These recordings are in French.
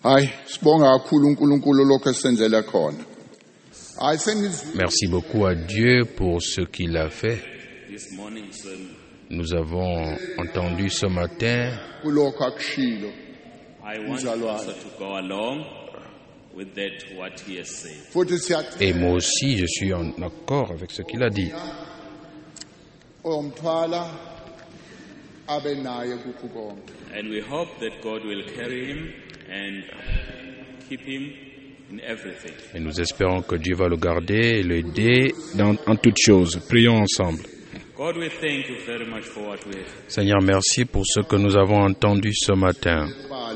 Merci beaucoup à Dieu pour ce qu'il a fait. Nous avons entendu ce matin et moi aussi je suis en accord avec ce qu'il a dit. And we hope that God will carry him and keep him in everything. Et nous espérons que Dieu va le garder et l'aider en toutes choses. Prions ensemble. God, we thank you very much for what we have. Seigneur, merci pour ce que nous avons entendu ce matin.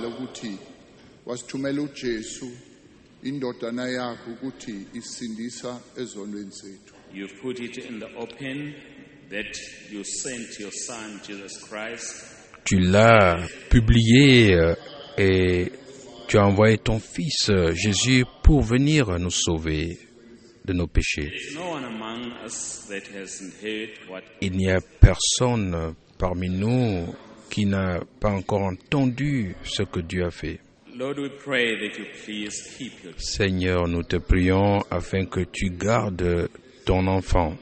You've put it in the open that you sent your son Jesus Christ. Tu l'as publié et tu as envoyé ton Fils Jésus pour venir nous sauver de nos péchés. Il n'y a personne parmi nous qui n'a pas encore entendu ce que Dieu a fait. Seigneur, nous te prions afin que tu gardes ton enfant.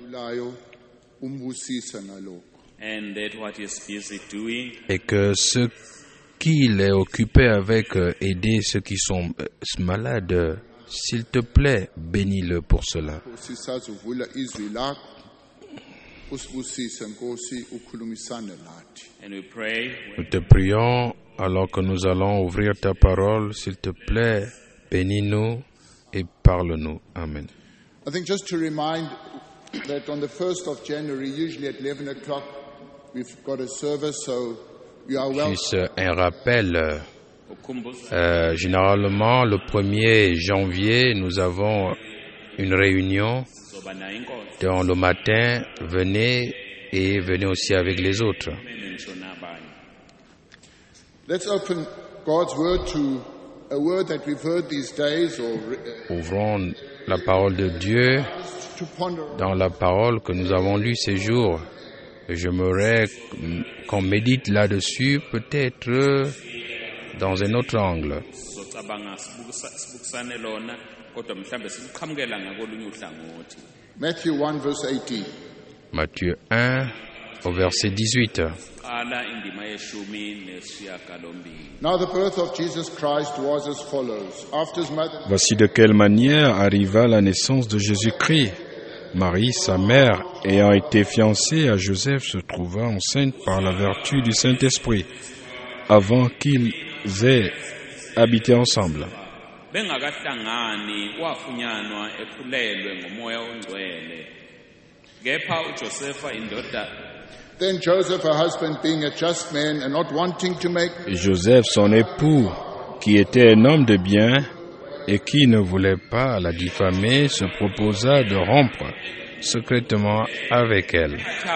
And that what he's busy doing, et que ce qu'il est occupé avec aider ceux qui sont malades, s'il te plaît, bénis-le pour cela. And we pray, nous te prions alors que nous allons ouvrir ta parole, s'il te plaît, bénis-nous et parle-nous. Amen. I think just to remind that on the 1st of January, usually at 11 o'clock, we've got a service, so you are welcome. Juste un rappel, généralement le 1er janvier, nous avons une réunion dans le matin, venez et venez aussi avec les autres. Let's open God's word to a word that we've heard these days. Ouvrons la parole de Dieu dans la parole que nous avons lue ces jours. J'aimerais qu'on médite là-dessus, peut-être dans un autre angle. Matthew 1, verse 18. Matthieu 1, au verset 18. Now the birth of Jesus Christ was as follows. After his mother... Voici de quelle manière arriva la naissance de Jésus-Christ. Marie, sa mère, ayant été fiancée à Joseph, se trouva enceinte par la vertu du Saint-Esprit, avant qu'ils aient habité ensemble. Then Joseph, her husband, being a just man and not wanting to make... Joseph, son époux, qui était un homme de bien et qui ne voulait pas la diffamer, se proposa de rompre secrètement avec elle.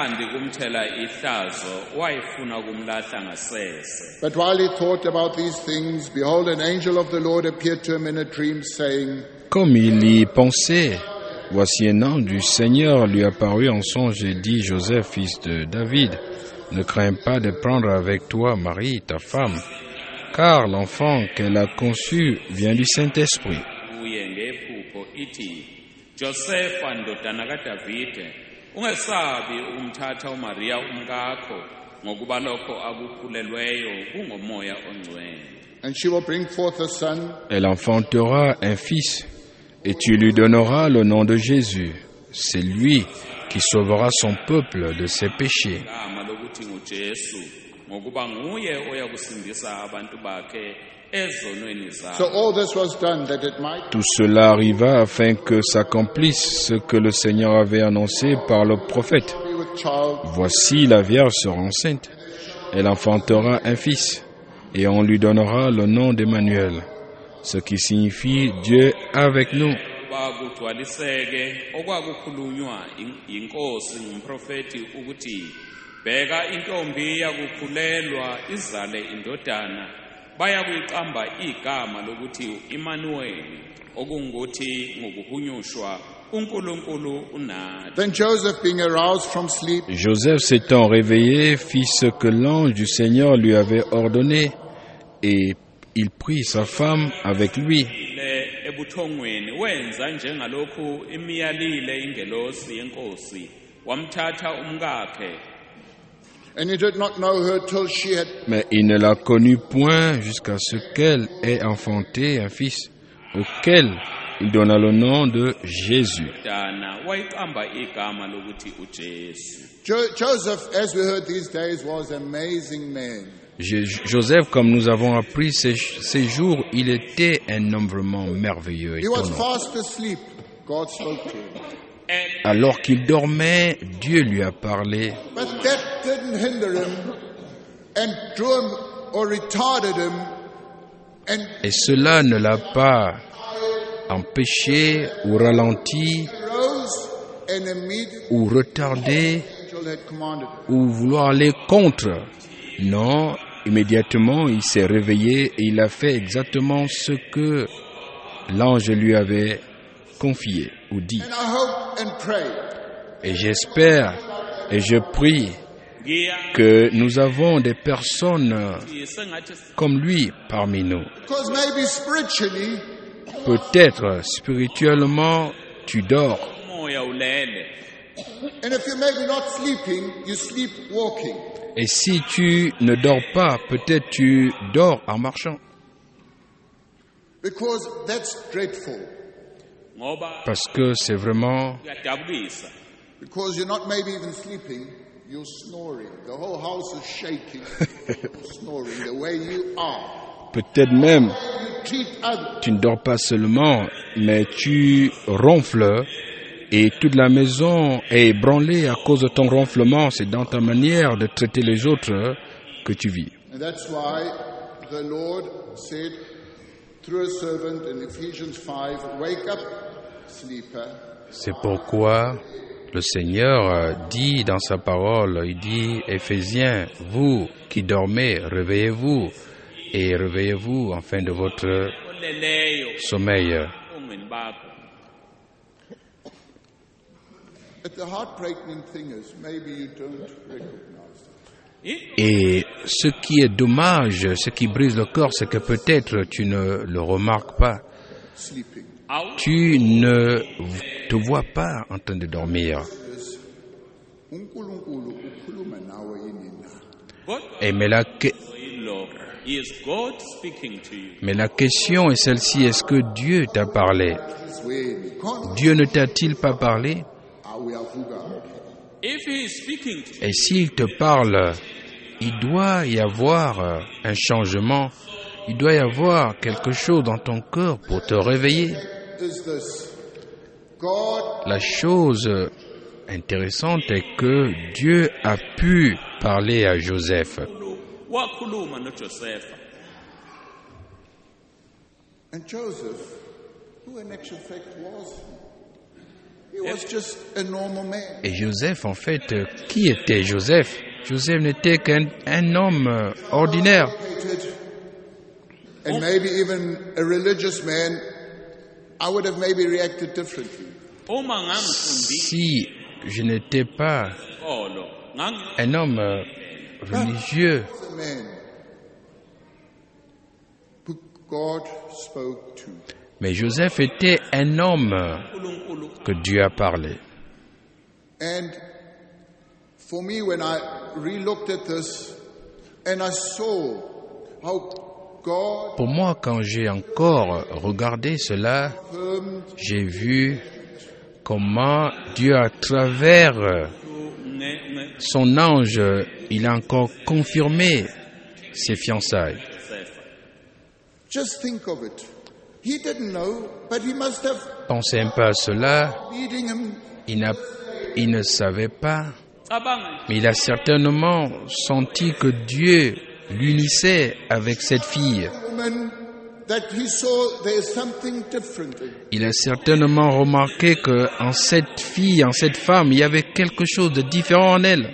But while he thought about these things, behold, an angel of the Lord appeared to him in a dream, saying... Comme il y pensait, voici un ange du Seigneur lui apparut en songe et dit, Joseph, fils de David, ne crains pas de prendre avec toi Marie, ta femme, car l'enfant qu'elle a conçu vient du Saint-Esprit. And she will bring forth a son. Elle enfantera un fils, et tu lui donneras le nom de Jésus. C'est lui qui sauvera son peuple de ses péchés. So all this was done that it might... Tout cela arriva afin que s'accomplisse ce que le Seigneur avait annoncé par le prophète. Voici la Vierge sera enceinte. Elle enfantera un fils, et on lui donnera le nom d'Emmanuel, ce qui signifie Dieu avec nous. Bheka intombi yakukhulelwa izale indodana bayakuyiqamba igama lokuthi Emmanuel okungukuthi ngokuhunyushwa uNkulunkulu unathi. Then Joseph, being aroused from sleep, Joseph s'étant réveillé, fit ce que l'ange du Seigneur lui avait ordonné et il prit sa femme avec lui. Ebuthongweni wenza njengalokhu imiyalile ingelosi yenkosi wamthatha umkakhe. And he did not know her till she had. Mais il ne la connut point jusqu'à ce qu'elle ait enfanté un fils, auquel il donna le nom de Jésus. Joseph, as we heard these days, was an amazing man. Joseph, comme nous avons appris ces jours, il était un homme vraiment merveilleux. He was fast asleep. God spoke to him. Alors qu'il dormait, Dieu lui a parlé. But that didn't hinder him and drew him or retarded him. Et cela ne l'a pas empêché ou ralenti ou retardé ou vouloir aller contre. Non, immédiatement il s'est réveillé et il a fait exactement ce que l'ange lui avait confié ou dit. Et j'espère et je prie que nous avons des personnes comme lui parmi nous. Peut-être spirituellement, tu dors. Et si tu ne dors pas, peut-être tu dors en marchant. Parce que c'est vraiment... Because you're not maybe even sleeping, you're snoring. The whole house is shaking. You're snoring the way you are. Peut-être même, tu ne dors pas seulement, mais tu ronfles et toute la maison est ébranlée à cause de ton ronflement. C'est dans ta manière de traiter les autres que tu vis. And that's why the Lord said through a servant in Ephesians 5, wake up, sleeper. C'est pourquoi le Seigneur dit dans sa parole, il dit, Éphésiens, vous qui dormez, réveillez-vous et réveillez-vous en fin de votre sommeil. Et ce qui est dommage, ce qui brise le corps, c'est que peut-être tu ne le remarques pas. Tu ne te vois pas en train de dormir. Mais la question est celle-ci, est-ce que Dieu t'a parlé? Dieu ne t'a-t-il pas parlé? Et s'il te parle, il doit y avoir un changement. Il doit y avoir quelque chose dans ton cœur pour te réveiller. La chose intéressante est que Dieu a pu parler à Joseph. Et Joseph, en fait, qui était Joseph? Joseph n'était qu'un homme ordinaire. And maybe even a religious man, I would have maybe reacted differently. Si je n'étais pas un homme religieux, mais Joseph était un homme que Dieu a parlé. And for me, when I re-looked at this and I saw how pour moi, quand j'ai encore regardé cela, j'ai vu comment Dieu, à travers son ange, il a encore confirmé ses fiançailles. Pensez un peu à cela. Il ne savait pas, mais il a certainement senti que Dieu l'unissait avec cette fille. Il a certainement remarqué que en cette fille, en cette femme, il y avait quelque chose de différent en elle.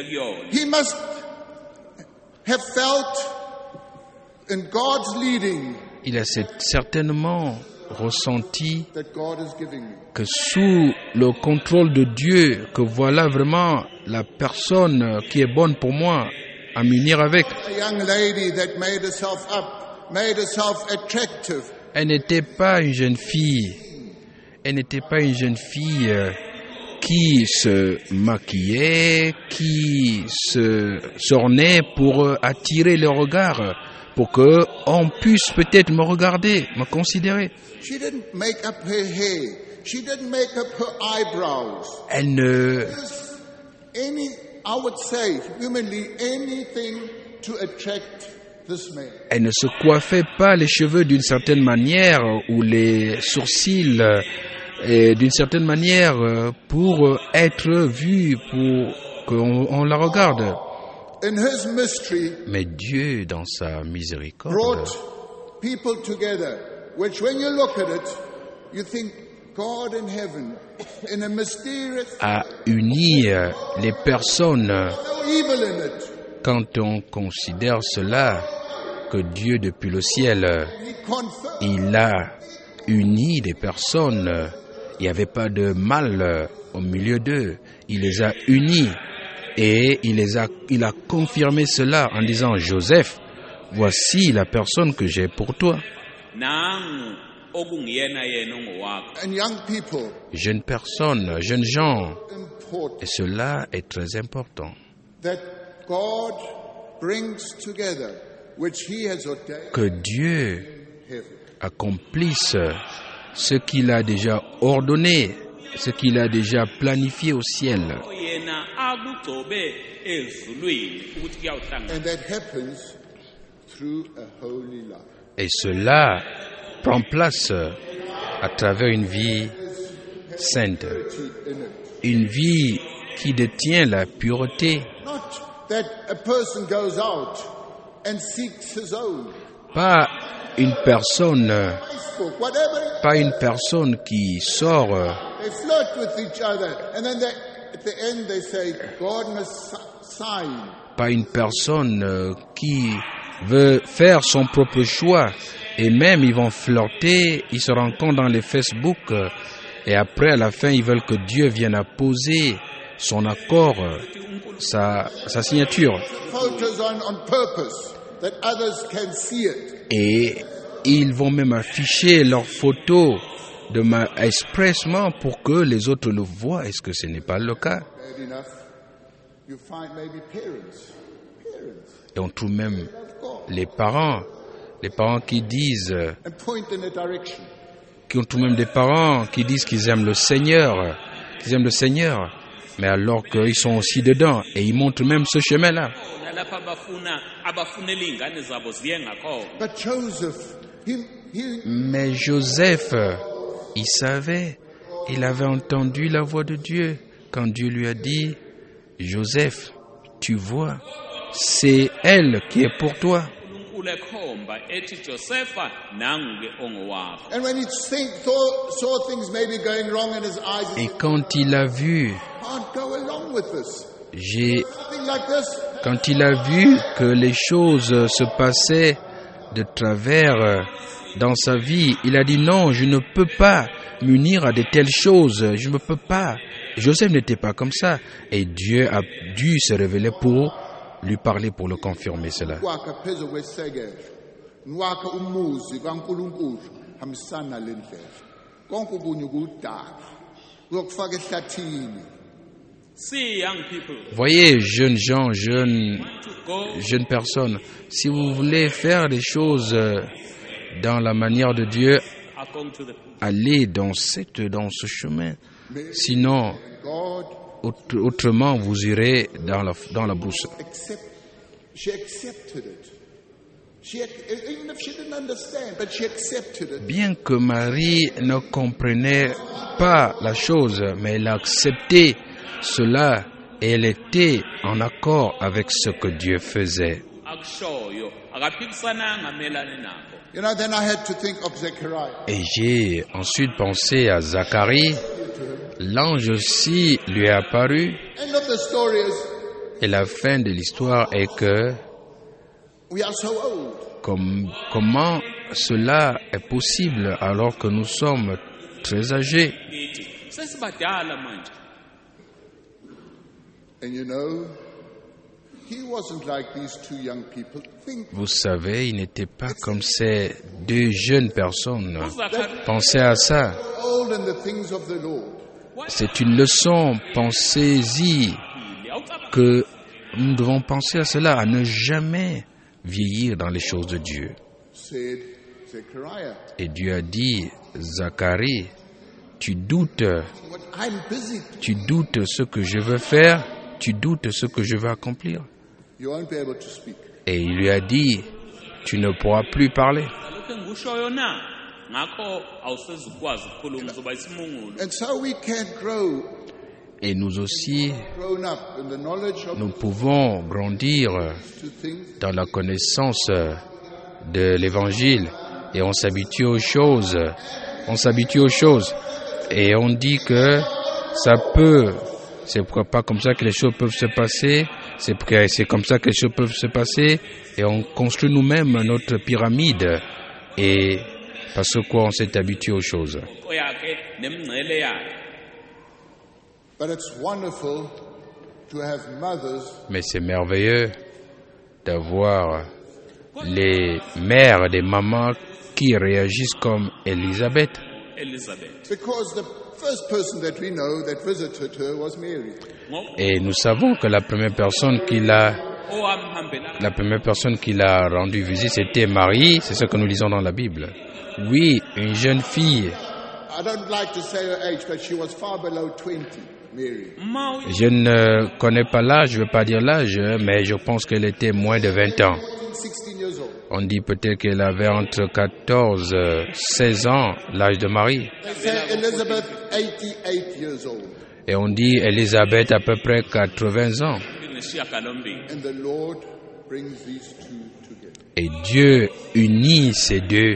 Il a certainement ressenti que sous le contrôle de Dieu, que voilà vraiment la personne qui est bonne pour moi à m'unir avec. made herself attractive. Elle n'était pas une jeune fille. Elle n'était pas une jeune fille qui se maquillait, qui s'ornait pour attirer le regard, pour que on puisse peut-être me regarder, me considérer. She didn't make up her hair. She didn't make up her eyebrows. Elle ne I would say, humanly, anything to attract this man. Elle ne se coiffait pas les cheveux d'une certaine manière ou les sourcils d'une certaine manière pour être vue, pour qu'on la regarde. In his mystery, mais Dieu, dans sa miséricorde, brought people together, which when you look at it, you think God in heaven, in a mysterious, a uni les personnes. no evil in it. Quand on considère cela, que Dieu depuis le ciel, He confirmed il a uni des personnes. Il n'y avait pas de mal au milieu d'eux. Il les a unis et il a confirmé cela en disant: Joseph, voici la personne que j'ai pour toi. and young people, Jeunes personnes, jeunes gens, important et cela est très important. that God brings together, which He has ordained Que Dieu in heaven. accomplisse ce qu'il a déjà ordonné, ce qu'il a déjà planifié au ciel. And that happens through a holy life. Et cela prend place à travers une vie sainte, une vie qui détient la pureté. Not that a person goes out and seeks his own. Pas une personne, Facebook, whatever. pas une personne qui sort, They flirt with each other, and then at the end they say, God must sign. pas une personne qui veut faire son propre choix. Et même ils vont flirter, ils se rencontrent dans les Facebook, et après à la fin ils veulent que Dieu vienne apposer son accord, sa signature. Photos on purpose, that others can see it. Et ils vont même afficher leurs photos expressement pour que les autres le voient. Est-ce que ce n'est pas le cas? Bad enough, you find maybe parents. Et on trouve même Love God. les parents qui disent, And point in a direction. on trouve même des parents qui disent qu'ils aiment le Seigneur, mais alors qu'ils sont aussi dedans et ils montrent même ce chemin-là. But Joseph, he Mais Joseph, il savait, il avait entendu la voix de Dieu quand Dieu lui a dit: Joseph, tu vois, c'est elle qui est pour toi. and when he saw things maybe going wrong in his eyes, he Et quand il a vu, can't go along with this. Something like this. quand il a vu que les choses se passaient de travers dans sa vie, il a dit: non, je ne peux pas m'unir à de telles choses, je ne peux pas. Joseph n'était pas comme ça, et Dieu a dû se révéler pour lui parler, pour le confirmer cela. Kwakha phezu kwesegelo nwakha umuzi kaNkulunkulu hambisana lendlela konke okunye kudaka uyokufaka ehlathini. See, young people, Voyez, jeunes gens, to go jeunes personnes, si vous voulez faire des choses dans la manière de Dieu, according to the allez dans ce chemin. Sinon, God autrement, vous irez dans la brousse. she accepted it. Even if she didn't understand, but she accepted it. Bien que Marie ne comprenait pas la chose, mais elle a accepté cela et elle était en accord avec ce que Dieu faisait. akushoyo akaphikisananga melane nako. You know, then I had to think of Zechariah. Et j'ai ensuite pensé à Zacharie. L'ange aussi lui est apparu. End of the story is Et la fin de l'histoire est que we are so old. comment cela est possible alors que nous sommes très âgés. Ngithi sesibadala manje. And you know, Vous savez, il n'était pas comme ces deux jeunes personnes. Pensez à ça. C'est une leçon, pensez-y, que nous devons penser à cela, à ne jamais vieillir dans les choses de Dieu. Et Dieu a dit, Zacharie, tu doutes ce que je veux faire, tu doutes ce que je veux accomplir. Et il lui a dit, tu ne pourras plus parler. Et nous aussi, nous pouvons grandir dans la connaissance de l'Évangile et on s'habitue aux choses. Et on dit que ça peut, c'est pas comme ça que les choses peuvent se passer, c'est comme ça que les choses peuvent se passer et on construit nous-mêmes notre pyramide et parce que on s'est habitué aux choses. Mais c'est merveilleux d'avoir les mères, des mamans qui réagissent comme Élisabeth. Et nous savons que la première personne qui l'a rendu visite, c'était Marie, c'est ce que nous lisons dans la Bible. Oui, une jeune fille. Je ne connais pas l'âge, je ne veux pas dire l'âge, mais je pense qu'elle était moins de 20 ans. On dit peut-être qu'elle avait entre 14 et 16 ans, l'âge de Marie. Et on dit Élisabeth à peu près 80 ans. Et Dieu unit ces deux.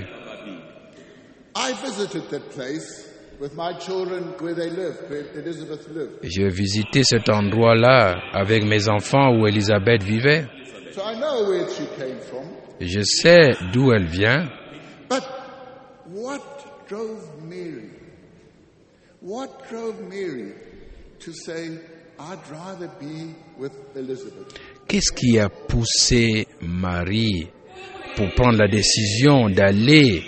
J'ai visité cet endroit-là avec mes enfants où Élisabeth vivait. Je sais d'où elle vient. Qu'est-ce qui a poussé Marie pour prendre la décision d'aller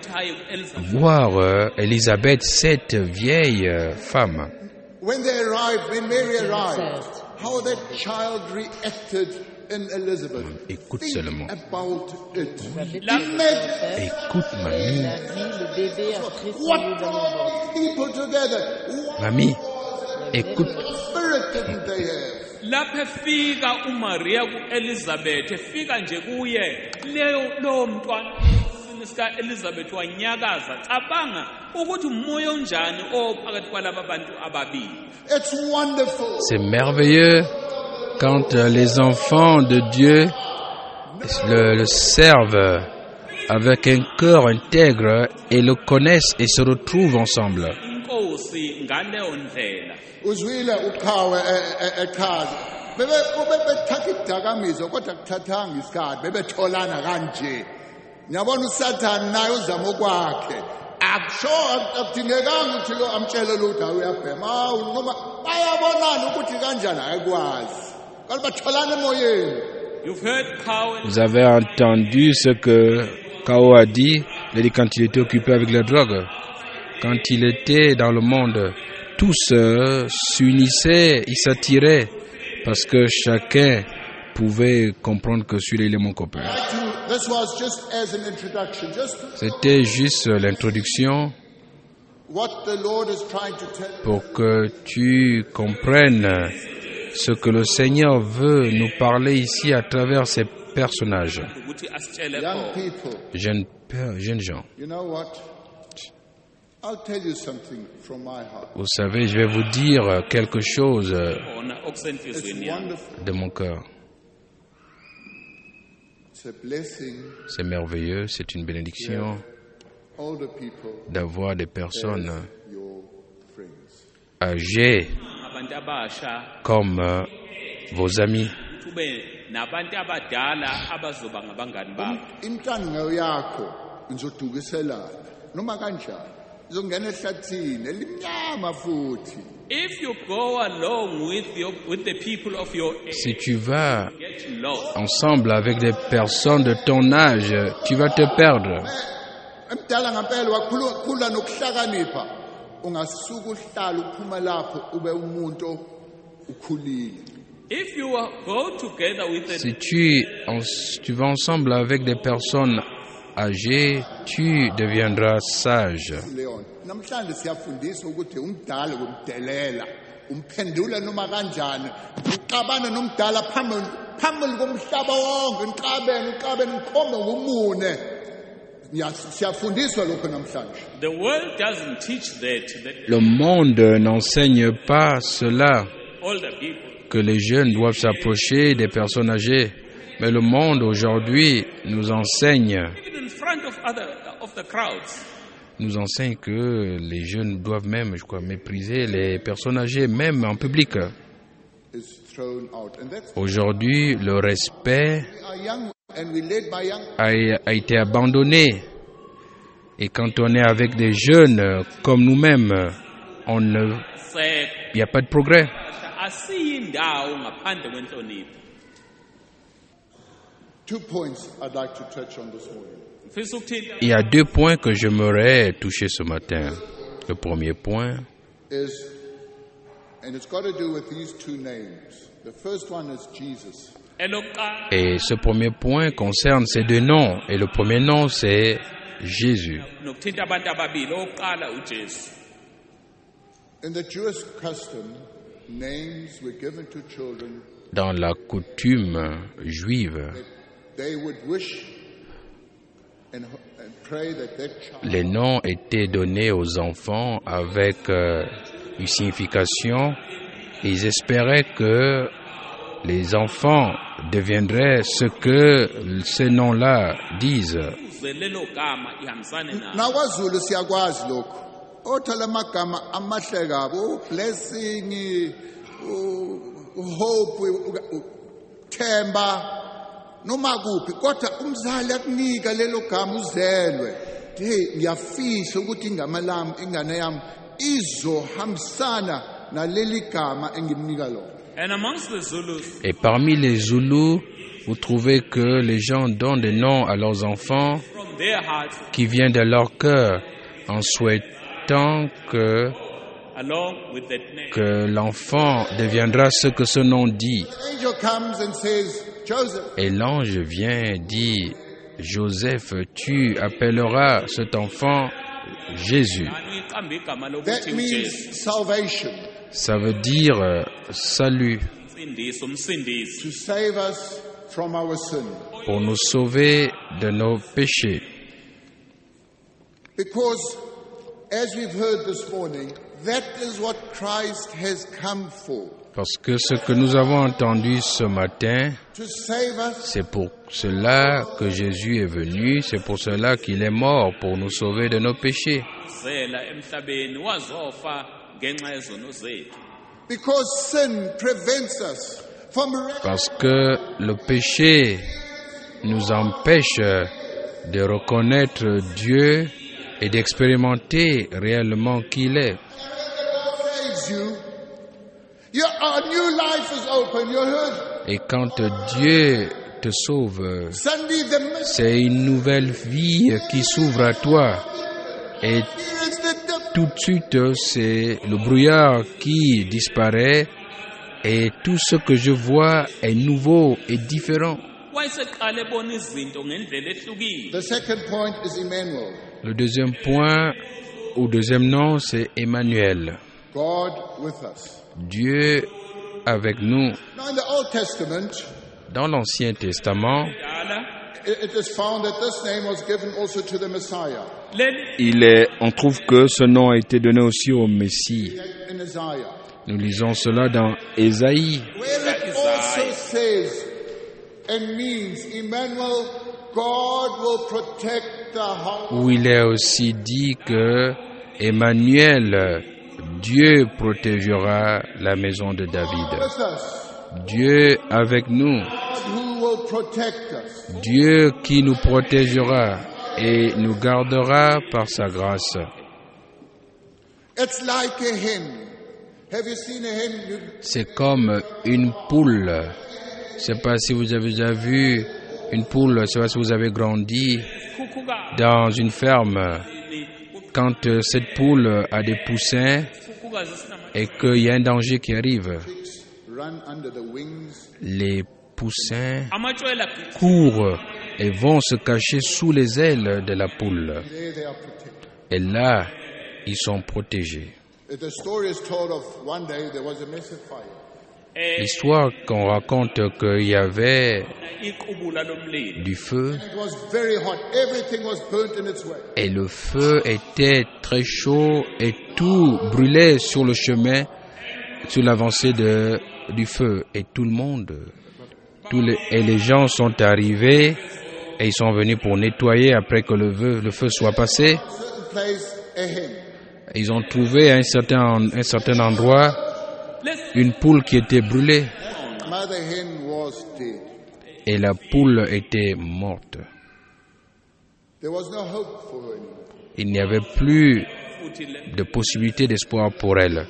voir Élisabeth, cette vieille femme? When Mary arrived, how that child reacted in Elizabeth. Écoute seulement. Écoute, mamie. What brought people together? Mamie, écoute. Spirit didn't they have? Lapha efika uMaria kuElizabeth efika nje kuye leyo mntwana sika Elizabeth wanyakaza cabanga ukuthi umoya onjani ophakathi kwalabo bantu ababili. It's wonderful. C'est merveilleux quand les enfants de Dieu le servent avec un cœur intègre et le connaissent et se retrouvent ensemble. Inkosi ngaleyo ndlela. Uzwile uqhawe echaza bebethatha idakamizwa kodwa kuthathanga isikhathi bebetholana kanje. Nyabona uSathane naye uzama okwakhe. Akudingekanga ukuthi lo amtshele ukuthi uyabhema noma bayabonana ukuthi kanjani ayikwazi. Kanti batholana emoyeni. Vous avez entendu ce que Kao a dit, quand il était occupé avec la drogue. Quand il était dans le monde, tous s'unissaient, ils s'attiraient, parce que chacun pouvait comprendre que celui-là il est mon copain. C'était juste l'introduction pour que tu comprennes ce que le Seigneur veut nous parler ici à travers ces personnages. Jeunes gens. Vous savez, je vais vous dire quelque chose de mon cœur. C'est merveilleux, c'est une bénédiction d'avoir des personnes âgées comme vos amis. izongena ehlathini elimnyama futhi. If you go along with the people of your age, Si tu vas get lost. ensemble avec des personnes de ton âge, tu vas te perdre. Emdala ngempela wakhula nokuhlakanipha, ungasuka uhlala uphuma lapho ube umuntu ukhulile. If you go together with the Si tu vas ensemble avec des personnes âgées, tu deviendras sage. Leon, namhlanje siyafundisa ukuthi umdala kumdelela, umphendula noma kanjani, uqabana nomdala phambili komhlaba wonke, uqabene ukhombe ngomune. Siyafundiswa lokho namhlanje. the world doesn't teach that Le monde n'enseigne pas cela, older people. que les jeunes doivent s'approcher des personnes âgées. Mais le monde aujourd'hui nous enseigne Even in front of the crowds. nous enseigne que les jeunes doivent même, je crois, mépriser les personnes âgées, même en public. Is thrown out. And that's Aujourd'hui, le respect we are young and we led by young. a été abandonné. Et quand on est avec des jeunes comme nous-mêmes, il n'y a pas de progrès. Asiyi indawo ngaphandle kwenhlonipho. 2 points I'd like to touch on this morning. Ngifisa ukuthinta Il y a 2 points que j'aimerais toucher ce matin. Le premier point, Is, and it's got to do with these 2 names. The first one is Jesus. elokuqala et ce premier point concerne ces 2 noms. Et le premier nom, c'est Jésus. nokuthinta abantu ababili oqala uJesu. In the Jewish custom, names were given to children. Dans la coutume juive, They would wish and pray that their child les noms étaient donnés aux enfants avec une signification. Ils espéraient que les enfants deviendraient ce que ces noms-là disent. Uze lelo gama ihambisane nawo. nakwaZulu siyakwazi lokho. Othola amagama amahle kabi, blessing, hope, Themba, noma kuphi, kodwa umzali akunika lelo gama uzelwe. Hey, ngiyafihla ukuthi ingane yami izohambisana naleli gama engimnika lona. And amongst the Zulus, Et parmi les Zoulous, vous trouvez que les gens donnent des noms à leurs enfants from their hearts, qui viennent de leur cœur en souhaitant along with that name, que l'enfant deviendra ce que ce nom dit. The angel comes and says, Joseph, Et l'ange vient et dit, Joseph, tu appelleras cet enfant Jésus. nani iqamba igama that lokuthi means uJesu, salvation, Ça veut dire salut, insindiso, umsindisi. to save us from our sin. pour nous sauver de nos péchés. Because, as we've heard this morning, that is what Christ has come for. Parce que ce que nous avons entendu ce matin, To save us c'est pour cela que Jésus est venu, c'est pour cela qu'il est mort, pour nous sauver de nos péchés. Zela emhlabeni wazofa ngenxa yezono zethu. because sin prevents us from Parce que le péché nous empêche de reconnaître Dieu et d'expérimenter réellement qui il est. saves you. A new life is open. You heard Et quand Dieu te sauve, Sunday the mist c'est une nouvelle vie qui s'ouvre à toi. Et is the tout de suite, c'est le brouillard qui disparaît et tout ce que je vois est nouveau et différent. Wayeseqala ebona izinto ngendlela ehlukile. The second point is Emmanuel, Le deuxième point, ou deuxième nom, c'est Emmanuel. God with us. Dieu avec nous. Now in the Old Testament, Dans l'Ancien Testament, Dala it is found that this name was given also to the Messiah leli on trouve que ce nom a été donné aussi au Messie. in Isaiah, nous lisons cela dans Ésaïe, where it also says and means Emmanuel, God will protect the house. où il est aussi dit que Emmanuel, Dieu protégera la maison de David. With us, Dieu avec nous, God who will protect us. Dieu qui nous protégera et nous gardera par sa grâce. It's like a hen. Have you seen a hen? C'est comme une poule. Je ne sais pas si vous avez déjà vu une poule, je ne sais pas si vous avez grandi dans une ferme. Quand cette poule a des poussins et qu'il y a un danger qui arrive, les poussins courent et vont se cacher sous les ailes de la poule. Et là, ils sont protégés. L'histoire qu'on raconte qu'il y avait du feu et le feu était très chaud et tout brûlait sur le chemin, sur l'avancée du feu. Et tout le monde, et les gens sont arrivés et ils sont venus pour nettoyer après que le feu soit passé. Ils ont trouvé à un certain endroit une poule qui était brûlée et la poule était morte. Il n'y avait plus de possibilité d'espoir pour elle.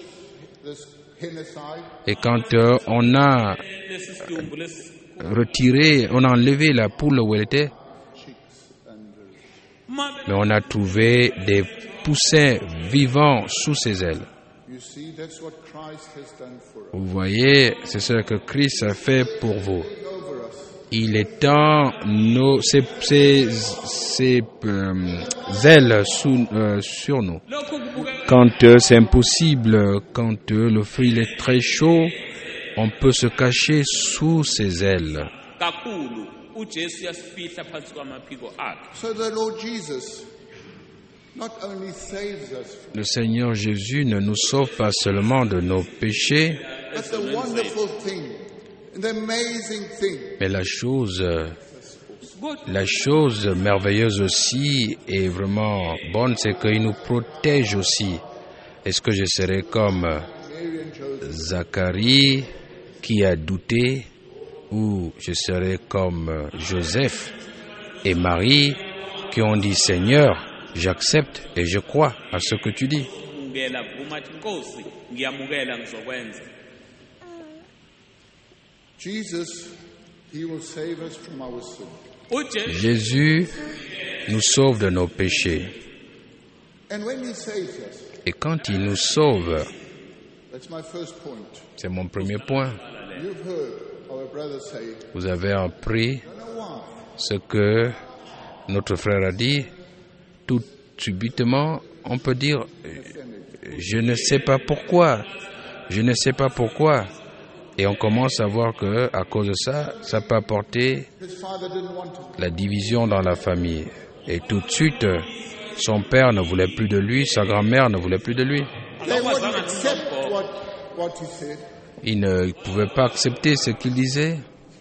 Et quand on a enlevé la poule où elle était, mais on a trouvé des poussins vivants sous ses ailes. Vous voyez, c'est ce que Christ a fait pour vous. Il étend ses ailes sur nous. Quand c'est impossible, quand le feu il est très chaud, on peut se cacher sous ses ailes. So the Lord Jesus not only saves us, Le Seigneur Jésus ne nous sauve pas seulement de nos péchés, but the wonderful thing, the amazing thing, mais la chose merveilleuse aussi et vraiment bonne, c'est qu'il nous protège aussi. Est-ce que je serai comme Zacharie qui a douté, ou je serai comme Joseph et Marie qui ont dit Seigneur, j'accepte et je crois à ce que tu dis. Jesus, he will save us from our sin. Jésus nous sauve de nos péchés. And when he saves us, Et quand il nous sauve, that's my first point. c'est mon premier point, You've heard our brother say, vous avez appris I don't know why. ce que notre frère a dit. Tout subitement, on peut dire, je ne sais pas pourquoi, je ne sais pas pourquoi. Et on commence à voir que à cause de ça, ça peut apporter His father didn't want to. la division dans la famille. Et tout de suite, son père ne voulait plus de lui, sa grand-mère ne voulait plus de lui. They wouldn't accept what he said. Il ne pouvait pas accepter ce qu'il disait.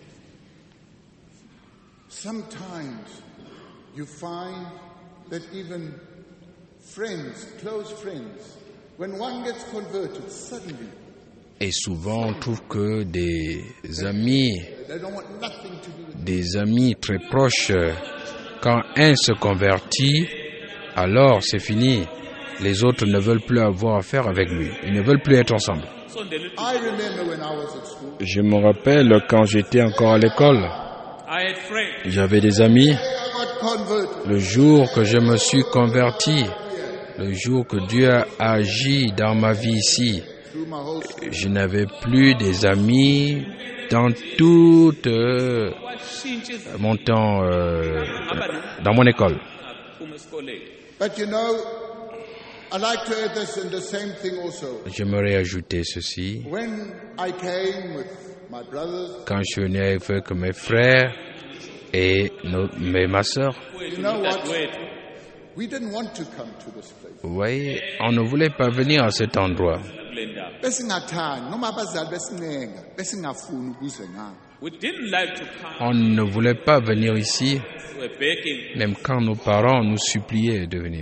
Sometimes you find that even friends, close friends, when one gets converted, suddenly Et souvent, on trouve que des amis très proches, quand un se convertit, alors c'est fini. Les autres ne veulent plus avoir affaire avec lui. Ils ne veulent plus être ensemble. Je me rappelle quand j'étais encore à l'école, j'avais des amis. Le jour que je me suis converti, le jour que Dieu a agi dans ma vie ici, je n'avais plus des amis dans tout mon temps dans mon école. J'aimerais ajouter ceci. Quand je suis venu avec mes frères et ma sœur, vous voyez, on ne voulait pas venir à cet endroit. On ne voulait pas venir ici, même quand nos parents nous suppliaient de venir.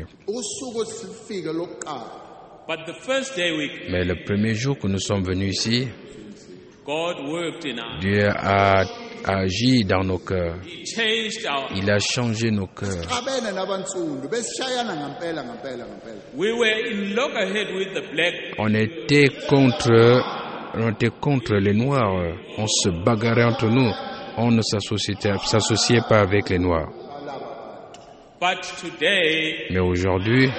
Mais le premier jour que nous sommes venus ici, Dieu a a agi dans nos cœurs. He changed our. Il a changé nos cœurs. Abene nabantsundu besishayana ngempela ngempela ngempela. We were in loggerhead with the black. On était contre les Noirs. On se bagarrait entre nous. On ne s'associait pas avec les Noirs. But today, Mais aujourd'hui,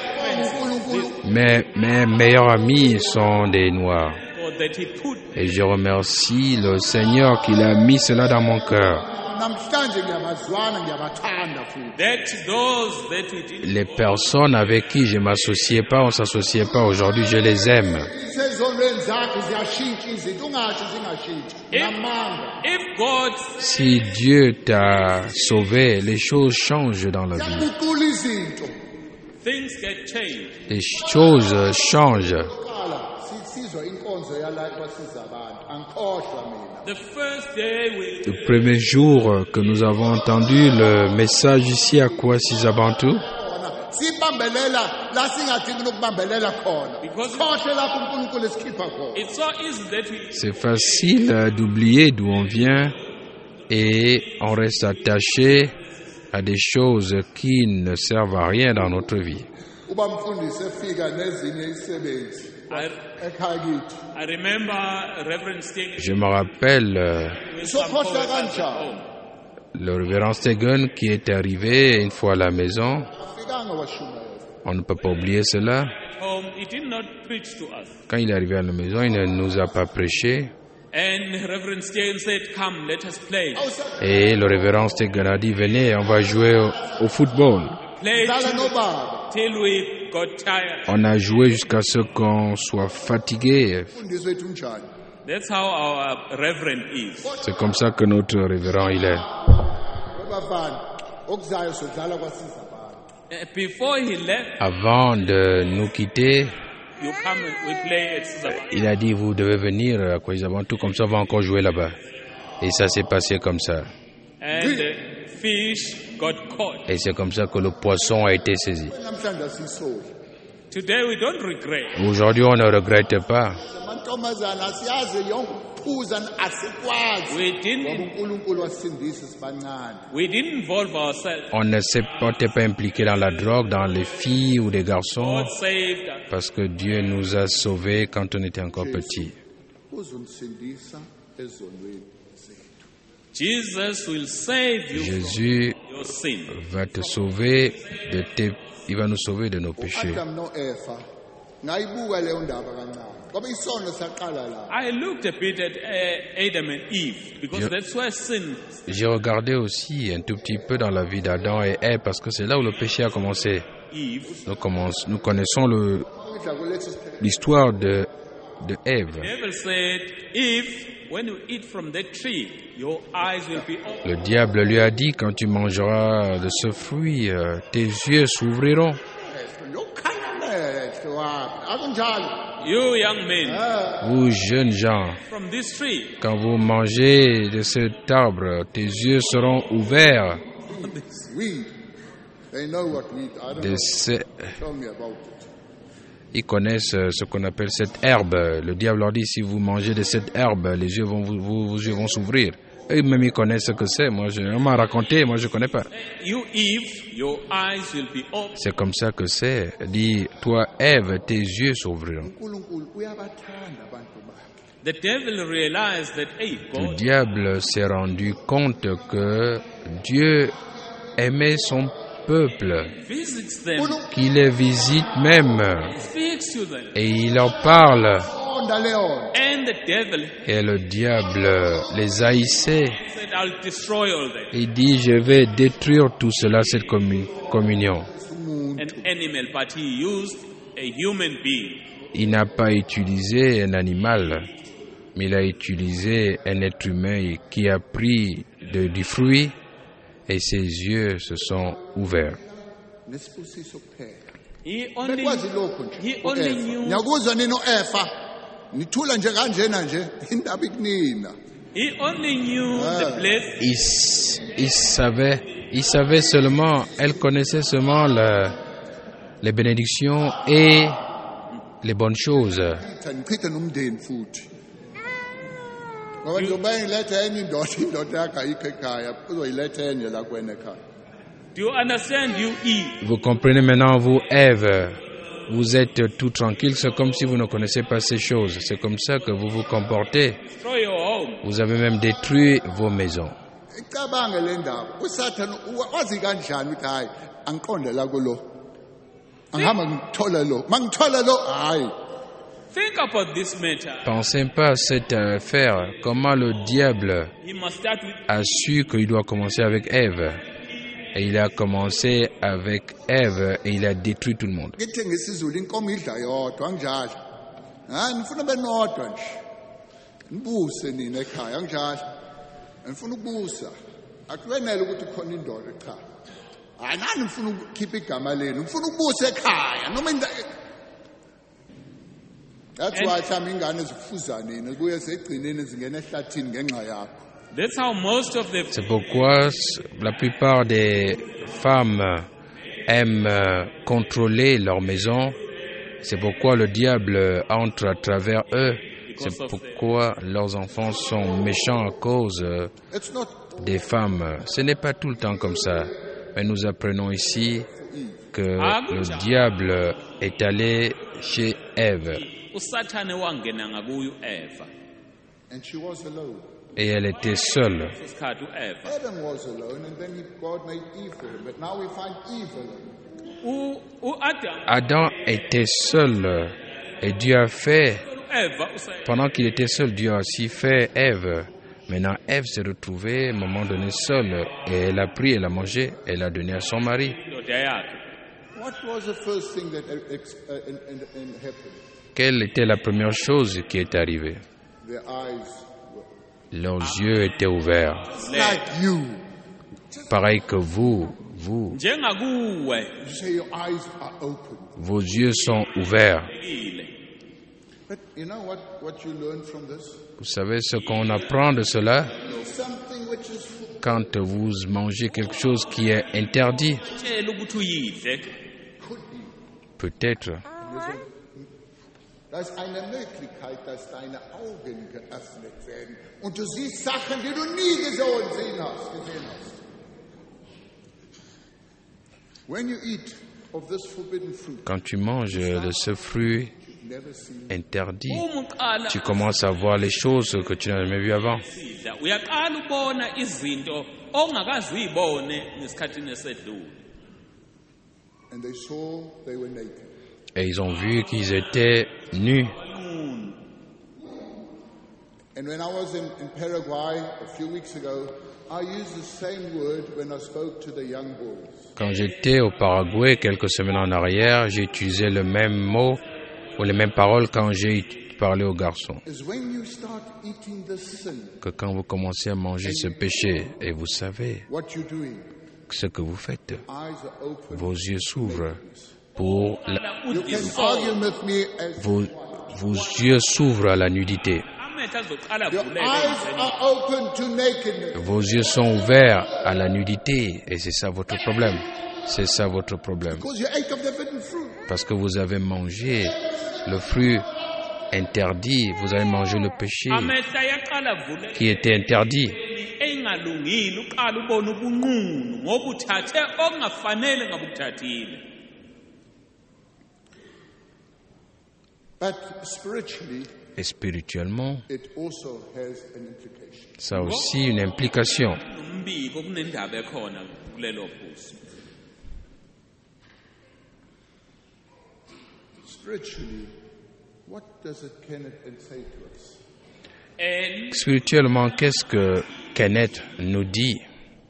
mes meilleurs amis sont des Noirs. for that he put Et je remercie le Seigneur qu'il a mis cela dans mon cœur. Namhlanje ngiyabazwana ngiyabathanda futhi. that those that we did Les personnes avec qui je m'associais pas, on s'associait pas, aujourd'hui je les aime. Isezonweni zakho ziyashintsha izinto ungasho zingashintshi. Namanga. if God Si Dieu t'a sauvé, les choses changent dans la vie. Yaguqula izinto. things get changed, Les choses changent. Qala sizwa inkonzo yala kwasiza abantu. Angikhohlwa mina. the first day we Le premier jour que nous avons entendu le message ici à Kwasizabantu, Sibambelela la singadingi ukubambelela khona. Because- Khohle lapho uNkulunkulu esikhipha khona. it's so easy that we c'est facile d'oublier d'où on vient et on reste attaché à des choses qui ne servent à rien dans notre vie. Uba mfundisi efika nezinye isebenzi ekhaya kithi. I remember Reverend Sting Je me rappelle with some Sokhohla poets at kanjani? home. le révérend Stegen qui est arrivé une fois à la maison. Afikanga washumayela. On ne peut pas oublier cela. At home, he did not preach to us. Quand il est arrivé à la maison, il ne nous a pas prêché. And Reverend Sting said, "Come, let us play." Et le révérend Stegen a dit, venez, on va jouer au football. Play Dlala nobaba. till we got tired. On a joué jusqu'à ce qu'on soit fatigué. Umfundisi wethu unjani? That's how our Reverend is. C'est comme ça que notre révérend il est. Bafana, okuzayo sodlala kwasiza abantu. Before he left, Avant de nous quitter, you come and we play at Sizaba. il a dit, vous devez venir à Kwasizabantu, comme ça on va encore jouer là-bas. Et ça s'est passé comme ça. And fish got caught. Et c'est comme ça que le poisson a été saisi. Namhlanje asisoli. Today we don't regret. Aujourd'hui, on ne regrette pas. Amantombazana asiyazi yonke ukuphuza asikwazi. We Ngoba didn't uNkulunkulu wasindisa sibancane. involve ourselves. On ne s'est pas impliqué dans la drogue, dans les filles ou les garçons, God saved us. parce que Dieu nous a sauvés quand on était encore petits. Uzonisindisa ezonweni zethu. Jesus will save you Jésus from your sin. va te sauver il va nous sauver de nos péchés. Adam no Eva. Ngayibuka leyo ndaba kancane. Ngoba isono saqala la. I looked a bit at Adam and Eve because Yeah. that's where sin. J'ai regardé aussi un tout petit peu dans la vie d'Adam et Ève parce que c'est là où le péché a commencé. Eve. Nous connaissons Ngidla kulethi siphela. l'histoire de Ève. The devil said, "If when you eat from that tree, your eyes will be open." Le diable lui a dit, quand tu mangeras de ce fruit, tes yeux s'ouvriront. Lokukhanya mehlo wakho. Akunjalo. You young men, Vous jeunes gens, from this tree, quand vous mangez de cet arbre, tes yeux seront ouverts. Weed. They know what weed. I don't De know. ce- Tell me about it. Ils connaissent ce qu'on appelle cette herbe. Le diable leur dit, si vous mangez de cette herbe, les yeux vos yeux vont s'ouvrir. Eux-mêmes, ils connaissent ce que c'est. On m'a raconté, moi, je ne connais pas. you Eve, your eyes will be open. C'est comme ça que c'est. Dit, toi, Ève, tes yeux s'ouvriront. uNkulunkulu uyabathanda abantu bakhe. The devil realized that, hey, Le God, diable s'est rendu compte que Dieu aimait son peuple, visits them, qu'il les visite même, speaks to them, et il leur parle. Onda leyo. and the devil Et le diable les haïssait. said, "I'll destroy all that." Il dit, je vais détruire tout cela, cette communion. An animal, but he used a human being. Il n'a pas utilisé un animal, mais il a utilisé un être humain qui a pris du fruit et ses yeux se sont ouverts. Nesibusiso kuphela. He only, Bekwazi lokho nje. he only u-Eva. knew, Ngiyakuzwa nini uEva? Nithula nje kanjena nje indaba ikunina. he only knew the place. Il savait seulement, elle connaissait seulement les bénédictions et les bonnes choses. Ngichitha nomndeni futhi. ngoba njengoba engiletha enye indoda yakhe ayikho ekhaya uzoyiletha enye la kwena ekhaya. Do you understand, you Eve? Vous comprenez maintenant, vous, Ève, vous êtes tout tranquille, c'est comme si vous ne connaissez pas ces choses. C'est comme ça que vous vous comportez. Destroy your home. Vous avez même détruit vos maisons. Icabange le ndaba uSathane wazi kanjani ukuthi hayi angiqonde la kulo. Angihamba ngithola lo. Mangithola lo hayi. Think about this matter. Pensez pas à cette affaire. Comment le diable He must start with a su qu'il doit commencer avec Ève. Et il a commencé avec Ève et il a détruit tout le monde. Ngithi ngesizulu inkomo idla yodwa anginjalo. Hayi ngifuna benodwa nje. Nibuse nina ekhaya anginjalo. Ngifuna ukubusa. Akuwenele ukuthi khona indoda cha. Hayi nani ngifuna ukukhipha igama lenu. Ngifuna ukubusa ekhaya noma That's why some ingane zifuza nina kuye segcineni zingena ehlathini ngenxa yakho. That's how most of the C'est pourquoi la plupart des femmes aiment contrôler leur maison. C'est pourquoi le diable entre à travers eux. C'est pourquoi leurs enfants sont méchants à cause It's not des femmes. Ce n'est pas tout le temps comme ça. Mais nous apprenons ici que le diable est allé chez Ève. uSathane wangena ngakuyo Eva. and she was alone. Et elle était seule. Isikhathi uEva. Adam was alone and then God made Eve for him. But now we find Eve alone. uAdam Adam était seul et Dieu a fait, uEva pendant qu'il était seul, Dieu a aussi fait Ève. Maintenant, Ève s'est retrouvée à un moment donné seule et elle a pris, elle a mangé, elle a donné à son mari. indoda yakhe. What was the first thing that happened? Quelle était la première chose qui est arrivée? Their eyes were Leurs yeux étaient ouverts. like you. Pareil que vous, Njengakuwe You say your eyes are open. vos yeux sont ouverts. But you know what you learn from this? Vous savez ce qu'on apprend de cela? Something which is Quand vous mangez quelque chose qui est interdit, tshela ukuthi uyidle. could be. peut-être, Das ist eine Möglichkeit, dass deine Augen geöffnet werden und du siehst Sachen, die du nie gesehen hast. When you eat of this forbidden fruit, quand tu manges de ce fruit you've never seen. interdit, Uma uqala tu commences à voir les choses que tu n'as jamais vues avant. usidla, uyaqala ubona izinto ongakazi uyibone ngesikhathini esedlule. And they saw they were naked. Et ils ont vu qu'ils étaient nus. And when I was in Paraguay a few weeks ago, I used the same word when I spoke to the young boys. Quand j'étais au Paraguay quelques semaines en arrière, j'ai utilisé le même mot ou les mêmes paroles quand j'ai parlé aux garçons. Is when you start eating the sin, Que quand vous commencez à manger ce péché, et vous savez what you're doing, ce que vous faites, eyes are open. vos yeux s'ouvrent pour You can argue with me as vos yeux s'ouvrent à la nudité. Amehlo azoqala your avuleke eyes emzimbeni. are open to nakedness. Vos yeux sont ouverts à la nudité et c'est ça votre problème. C'est ça votre problème. Because you ate of the forbidden fruit. Parce que vous avez mangé le fruit interdit, vous avez mangé le péché Amehlo ayaqala avuleke qui était interdit. engalungile uqala ubona ubunqunu ngoba uthathe okungafanele ngabe ukuthathile. But spiritually, Et spirituellement, it also has an implication. ça a aussi une implication. Umbiko kunendaba ekhona kulelo phuzu. Spiritually, what does it Kenneth say to us? Spirituellement, qu'est-ce que Kenneth nous dit?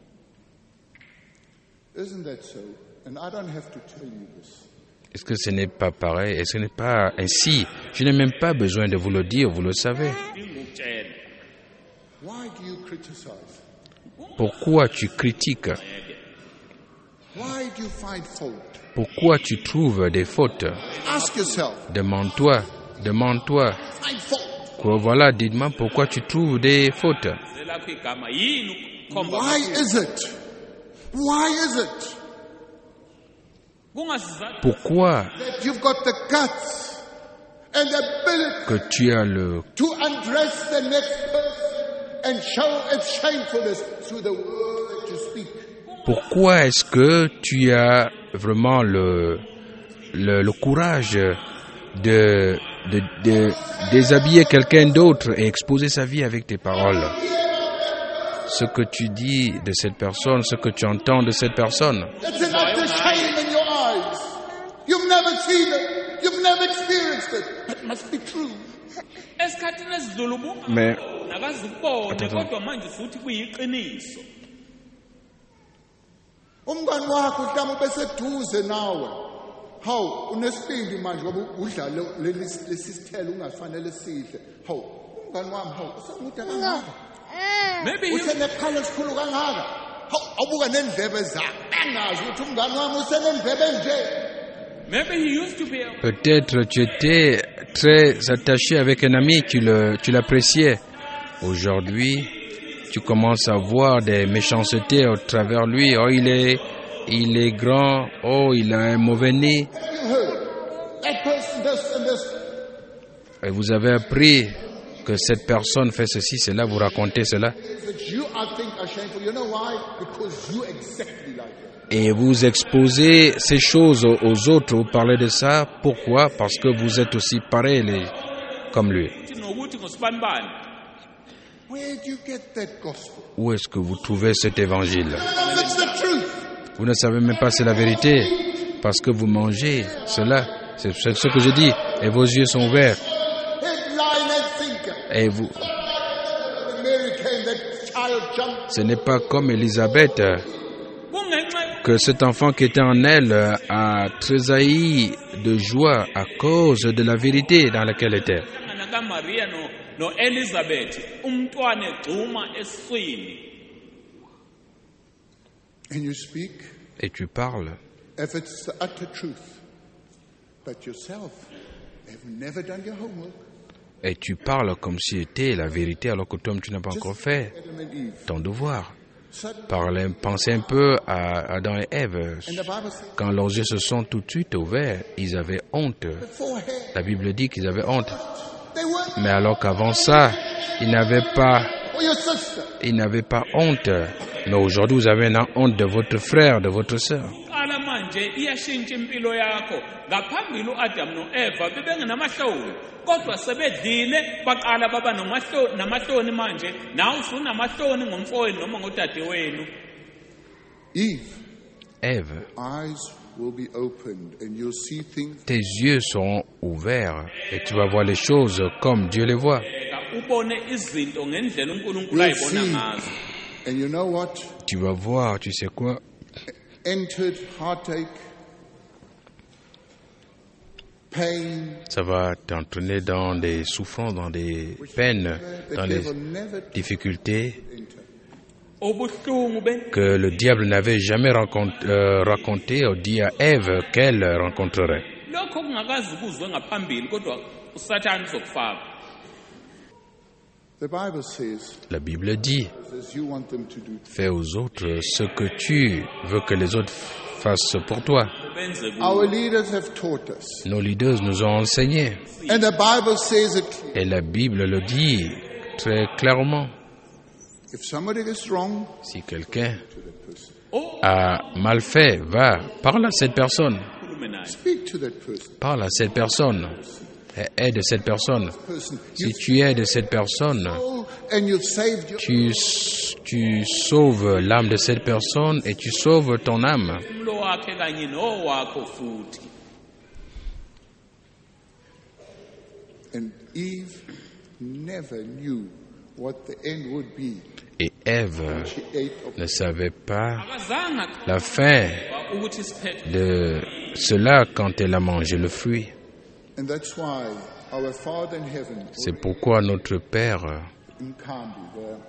Isn't that so? And I don't have to tell you this. Est-ce que ce n'est pas pareil? Est-ce que ce n'est pas ainsi? Je n'ai même pas besoin de vous le dire, vous le savez. Ngikutshela. Why do you criticize? Pourquoi tu critiques? Why do you find fault? Pourquoi tu trouves des fautes? Ask yourself. Demande-toi. Find fault. Voilà, dites-moi pourquoi tu trouves des fautes. Zelakho igama yini ukhomba Why is it? Why is it kungasizathu Pourquoi that you've got the guts and the ability que tu as le to undress the next person and show its shamefulness through the word that you speak. Pourquoi est-ce que tu as vraiment le courage de déshabiller quelqu'un d'autre et exposer sa vie avec tes paroles? Ce que tu dis de cette personne, ce que tu entends de cette personne. It's an act of shame in your eyes. You've never seen it. You've never experienced it. It must be true. esikhathini esidlula Mais- nakazibone kodwa manje futhi kuyiqiniso. Umngani wakho mhlawumbe beseduze nawe. Hawu unesibindi manje ngoba udla lesi sithelo ungafanele sidle. Hawu umngani wami hawu usamude kangaka. Maybe he, Usenekhala esikhulu kangaka. Hawu awubuka nendlebe zakho. Bengazi ukuthi umngani wami usenendlebe nje. maybe he used to be a Peut-être tu étais très attaché avec un ami, tu l'appréciais. Aujourd'hui, tu commences à voir des méchancetés au travers lui. Oh, il est grand. Oh, il a un mauvais nez. You heard. That person this and this. Et vous avez appris que cette personne fait ceci, cela, vous racontez cela. That you I think are shameful. You know why? Because you exactly like it. Et vous exposez ces choses aux autres, vous parlez de ça. Pourquoi? Parce que vous êtes aussi pareil comme lui. nokuthi ngosibanibani. Where do you get that gospel? Où est-ce que vous trouvez cet évangile? It's the truth. Vous ne savez même pas c'est la vérité, parce que vous mangez cela. C'est ce que je dis. Et vos yeux sont ouverts. Headline and thinker. Et vous, When Mary came, that child jumped. ce n'est pas comme Élisabeth, Kungenxa que cet enfant qui était en elle a tressailli de joie à cause de la vérité dans laquelle elle était. yokuhlangana kaMaria no Elizabeth umntwana egcuma esiswini. And you speak Et tu parles, if it's the utter truth. But yourself have never done your homework. et tu parles comme si c'était la vérité, alors que toi tu n'as pas encore fait Adam and Eve. ton devoir. Suddenly, Pensez un peu à Adam et Ève. and the Bible says, Quand leurs yeux se sont tout de suite ouverts, ils avaient honte. beforehand, La Bible dit qu'ils avaient honte. they weren't. Mais alors qu'avant ça, ils n'avaient pas Or your sister. honte. Mais aujourd'hui, vous avez une honte de votre frère, de votre sœur. Qala manje iyashintsha impilo yakho. Ngaphambili uAdam noEva bebengenamahloni. Kodwa sebedlile baqala baba namahloni manje. Nawe usunamahloni ngomfowenu noma ngodadewenu. Eve, Ève, eyes will be opened and you'll see things. tes yeux seront ouverts et tu vas voir les choses comme Dieu les voit. Ubone izinto ngendlela uNkulunkulu We'll ayibona see. ngazo. And you know what? Tu vas voir, tu sais quoi? Entered heartache, pain, Ça va t'entraîner dans des souffrances, dans des peines, dans the les devil never difficultés enter. Ubuhlungu que le diable n'avait jamais raconté ou dit à Ève qu'elle rencontrerait. lokho kungakazi kuzwe ngaphambili kodwa uSathane uzokufaka. The Bible says, La Bible dit, as you want them to do. fais aux autres ce que tu veux que les autres fassent pour toi. Benze ku- Our leaders have taught us. Nos leaders nous ont enseigné. And the Bible says it clear. Et la Bible le dit très clairement. If somebody is wrong, Si quelqu'un to that person. Oh, a mal fait, va, parle à cette personne. khulume naye. Speak to that person. Parle à cette personne. Et aide cette personne. Person. Si tu aides cette personne, Oh, and you've saved your. tu sauves l'âme de cette personne et tu sauves ton âme. Umlo wakhe kanye nowakho futhi. And Eve never knew what the end would be. Et Ève She ate of ne savait pas Akazange la fin ukuthi siphethe. de cela quand elle a mangé le fruit. And that's why our Father in heaven, C'est pourquoi notre Père in Kambi,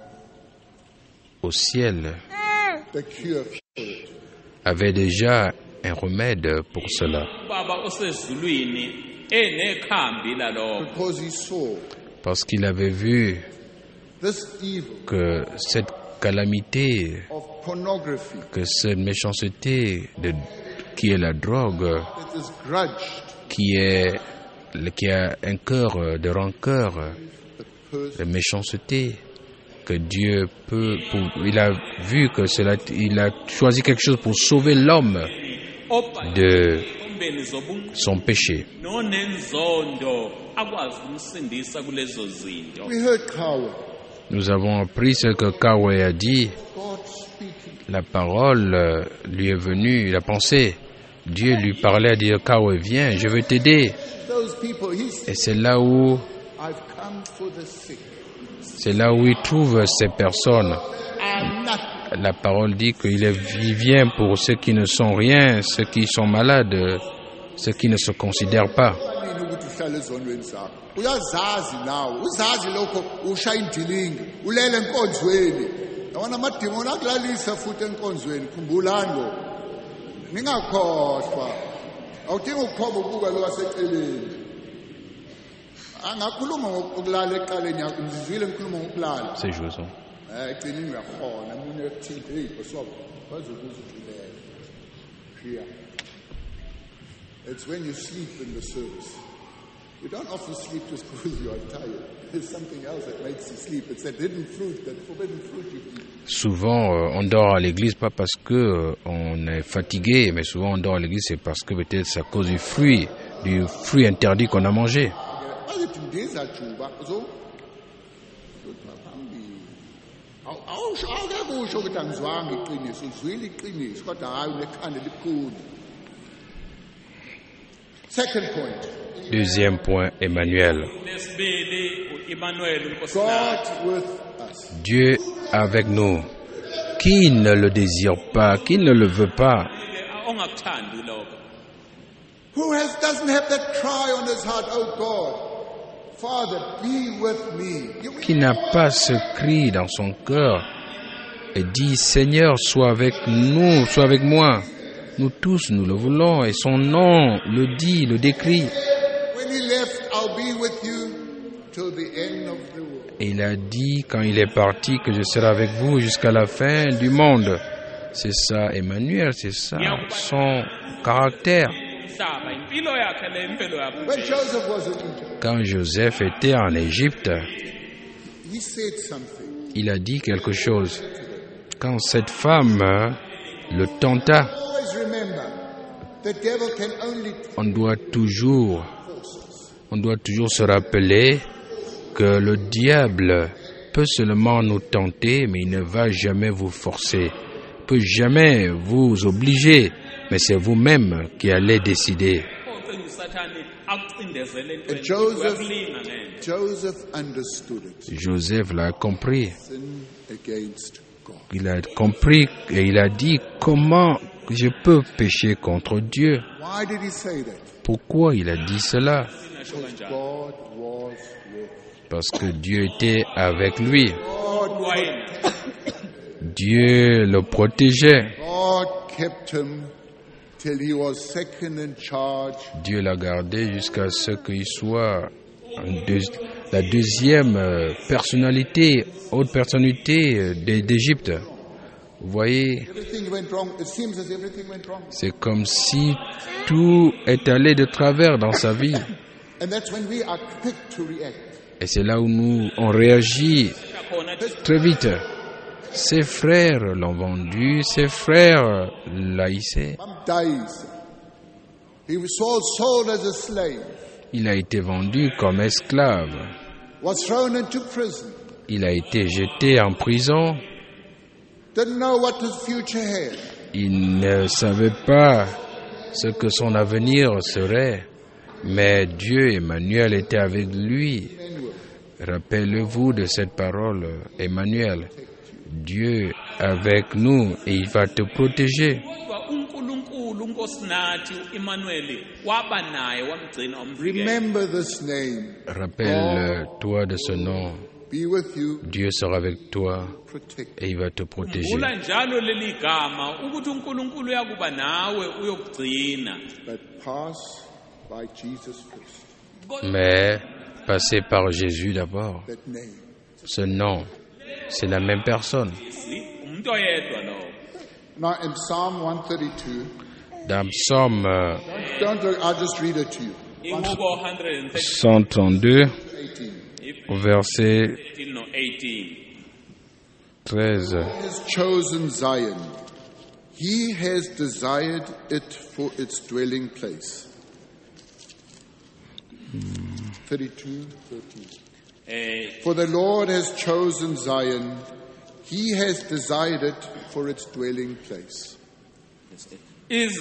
au ciel the cure for it. avait déjà un remède pour cela. Ubaba osezulwini enekhambi lalokho. Because he saw Parce qu'il avait vu this evil que cette calamité, of pornography que cette méchanceté qui est la drogue, that is grudged qui a un cœur de rancœur, the person de méchanceté, que Dieu il a vu que il a choisi quelque chose pour sauver l'homme de son péché. We heard Kawa. Nous avons appris ce que Kawe a dit. God speaking. La parole lui est venue, la pensée. Dieu lui parlait, a dit, Kawe, viens, je veux t'aider. Those people, Et c'est là où il trouve ces personnes. La parole dit il vient pour ceux qui ne sont rien, ceux qui sont malades, ceux qui ne se considèrent pas. uyazazi nawe uzazi lokho ushaya indilinga ulele enkonzweni yabona amadimoni akulalisa futhi enkonzweni khumbulani lo ningakhohlwa awudingi ukukhomba ubuka lo waseceleni angakhuluma ngokulala eqaleni yakho ngizizwile ngikhuluma ngokulala C'est Joson. egcinini uyakhona umuntu ekuthinte hey bosobo bazokuza uhluleka here it's when you sleep in the service. You don't often sleep just because you are tired. There's something else that makes you sleep. It's that hidden fruit, that forbidden fruit you eat. Souvent, on dort à l'église pas parce que on est fatigué, mais souvent on dort à l'église c'est parce que peut-être c'est à cause du fruit interdit qu'on a mangé. Second point. Deuxième point, Emmanuel. God with us. Dieu avec nous. Qui ne le désire pas, qui ne le veut pas, Who doesn't have that cry on his heart, oh God, Father, be with me. qui n'a pas ce cri dans son cœur et dit, Seigneur, sois avec nous, sois avec moi. Nous tous, nous le voulons et son nom le dit, le décrit. When he left, I'll be with you till the end of the world. Et il a dit, quand il est parti, que je serai avec vous jusqu'à la fin du monde. C'est ça, Emmanuel, c'est ça, son caractère. When Joseph was in Egypt, Quand Joseph était en Égypte, he said something. il a dit quelque chose. Quand cette femme le tenta, Always remember, the devil can only on doit toujours se rappeler que le diable peut seulement nous tenter, mais il ne va jamais vous forcer, il peut jamais vous obliger, mais c'est vous-même qui allez décider. And Joseph understood it. Joseph l'a compris. Sin against God. Il a compris et il a dit, comment je peux pécher contre Dieu? Why did he say that? Pourquoi il a dit cela? Because God was with Parce que Dieu était avec lui. God. Dieu le protégeait. God kept him till he was second in charge. Dieu l'a gardé jusqu'à ce qu'il soit la deuxième personnalité, haute personnalité d'Égypte. Vous voyez, Everything went wrong. It seems as everything went wrong. c'est comme si tout est allé de travers dans sa vie. And that's when we are quick to react. Et c'est là où on réagit très vite. Ses frères l'ont vendu, ses frères l'haïssaient. Some days he was sold as a slave, Il a été vendu comme esclave. was thrown into prison, Il a été jeté en prison. didn't know what his future had. Il ne savait pas ce que son avenir serait. Mais Dieu, Emmanuel, était avec lui. Rappelez-vous de cette parole, Emmanuel. Dieu avec nous et il va te protéger. Remember this name. Rappelle-toi de ce nom. Be with you, Dieu sera avec toi protect. et il va te protéger. khumbula njalo leli gama ukuthi uNkulunkulu uyakuba nawe uyokugcina. But pass by Jesus first. Mais passez par Jésus d'abord. That name. Ce nom, c'est la même personne. Umuntu oyedwa lo. Now in Psalm 132, Dans Psaume don't look, I'll just read it to you. Inqubo 113 132, 18. au verset 18. 13. He has chosen Zion. He has desired it for its dwelling place. 32, 13. For the Lord has chosen Zion. He has desired it for its dwelling place. Is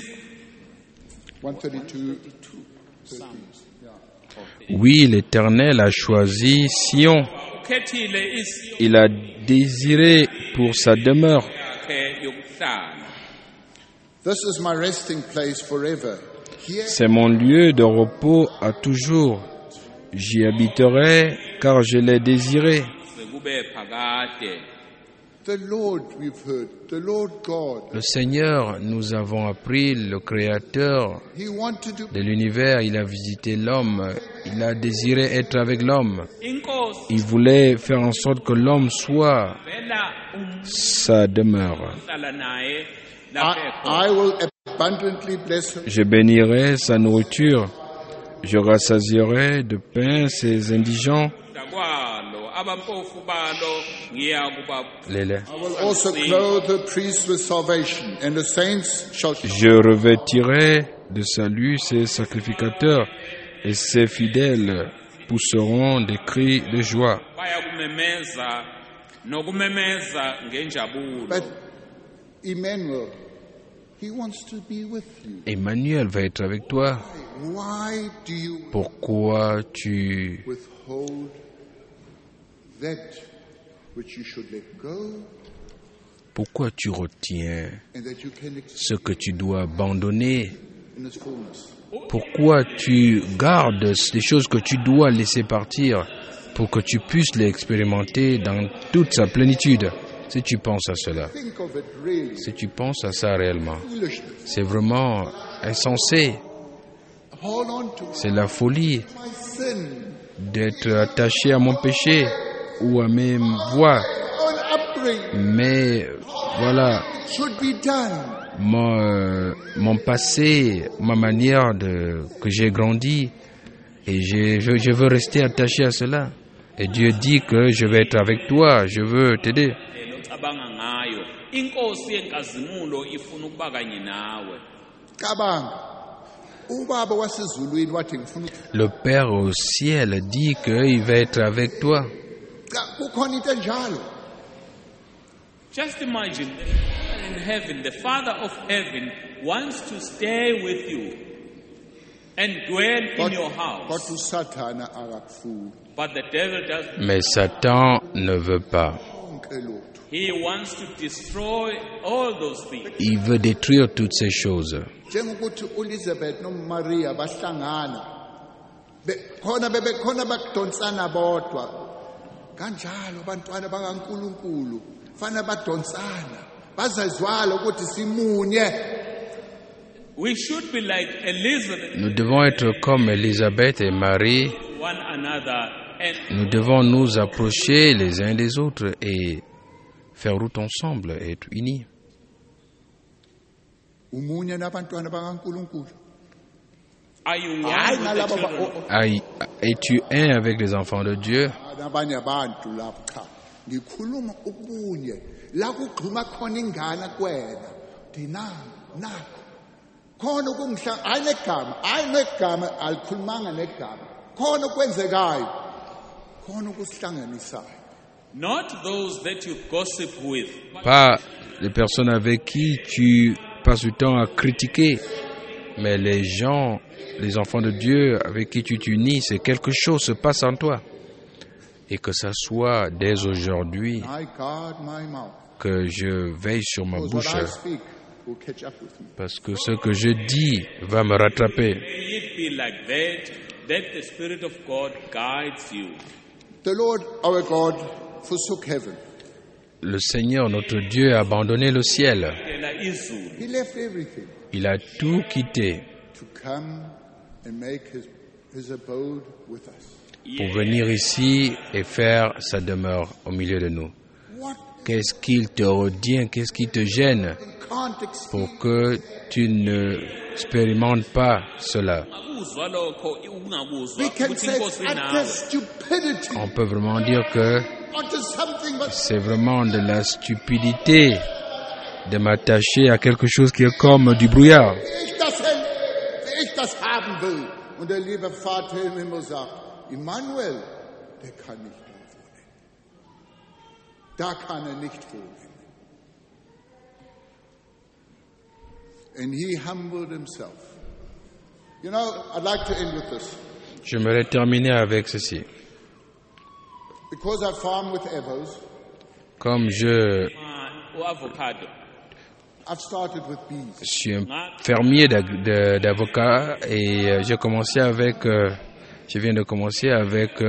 132, 13. Oui, l'Éternel a choisi Sion. ukhethile isiyo Il a désiré pour sa demeure. yakhe yokuhlala. This is my resting place forever. Here C'est mon lieu de repos à toujours. J'y habiterai car je l'ai désiré. Sekube phakade. the Lord, we've heard, the Lord God, Le Seigneur, nous avons appris, le Créateur He wanted to de l'univers, il a visité l'homme, il a désiré être avec l'homme. Inkosi Il voulait faire en sorte que l'homme soit vela sa demeure. umhlala naye I lapho will abundantly bless him. Je bénirai sa nourriture, je rassasierai de pain ses indigents. kwalo abampofu balo ngiyakuba Les- I will also clothe the priests with salvation, and the saints shall Je revêtirai de salut ses sacrificateurs, et ses fidèles pousseront des cris de joie. bayakumemeza nokumemeza ngenjabulo. But Emmanuel, He wants to be with you. Emmanuel va être avec toi. Why do you Pourquoi tu withhold that which you should let go, retiens and that you can ce que tu dois abandonner? in its fullness? Pourquoi tu gardes les choses que tu dois laisser partir pour que tu puisses les expérimenter dans toute sa plénitude? Si tu penses à cela, Think of it really. si tu penses à ça réellement, Foolishness. c'est vraiment insensé, Hold on to c'est la folie my sin. d'être attaché à mon péché ou à mes voies. On upbringing Mais voilà, should be done. mon passé, ma manière que j'ai grandi, et je veux rester attaché à cela. Et Dieu dit que je vais être avec toi, je veux t'aider. Ocabanga ngayo inkosi yenkazimulo ifuna ukuba kanye nawe. Cabanga. Ubaba wasezulwini wathi ngifuna Le Père au ciel dit qu'il va être avec toi. kukhona into enjalo. Just imagine in heaven, the Father of heaven wants to stay with you and dwell in your house. Kodwa uSathana akakufuni. But the devil doesn't. Mais Satan ne veut pas. Konke lokhu. He wants to destroy all those things. Il veut détruire toutes ces choses. Njengokuthi uElizabeth noMaria bahlangana. Khona bebekhona bakudonsana bodwa. Kanjalo abantwana bakaNkuluNkulu fana badonsana. Bazazwala ukuthi simunye. We should be like Elizabeth, Nous devons être comme Élisabeth et Marie. one another, and Nous devons nous approcher les uns des autres et faire route ensemble et être unis. Umunye nabantwana bakaNkuluNkulu. are you Hayi one with the nalabo children? Es-tu un avec les enfants de Dieu? abanye abantu lapho cha. Ngikhuluma ubunye la kugquma khona ingane kuwena. Dina nakho. Khona ukungihla ayinegama alikhulumanga negama. Khona okwenzekayo. Khona ukusihlanganisayo. Not those that you gossip with, Pas les personnes avec qui tu passes du temps à critiquer, mais les gens, les enfants de Dieu avec qui tu t'unis, c'est quelque chose se passe en toi. Et que ça soit dès aujourd'hui I guard my mouth. que je veille sur ma Because bouche, what I speak will catch up with me. parce que ce que je dis va me rattraper. may it be like that the Spirit of God guides you. The Lord our God forsook heaven. Le Seigneur, notre Dieu, a abandonné le ciel. Phela izulu. He left everything Il a tout quitté to come and make his abode with us. pour venir ici et faire sa demeure au milieu de nous. What Qu'est-ce qu'il te retient, qu'est-ce qui te gêne can't experience. pour que tu ne expérimentes pas cela? Akuzwa lokho ungakuzwa We can ukuthi say inkosi utter nawe. stupidity. On peut vraiment dire que C'est vraiment de la stupidité de m'attacher à quelque chose qui est comme du brouillard. Und der liebe Vater im Himmel sagt, Immanuel, der kann nicht da wohnen. Da kann nicht wohnen. And he humbled himself. You know, I'd like to end with this. J'aimerais terminer avec ceci. Because I farm with Evos, Comme je uavocado I've started with bees. suis un fermier d'avocats et j'ai commencé avec, je viens de commencer avec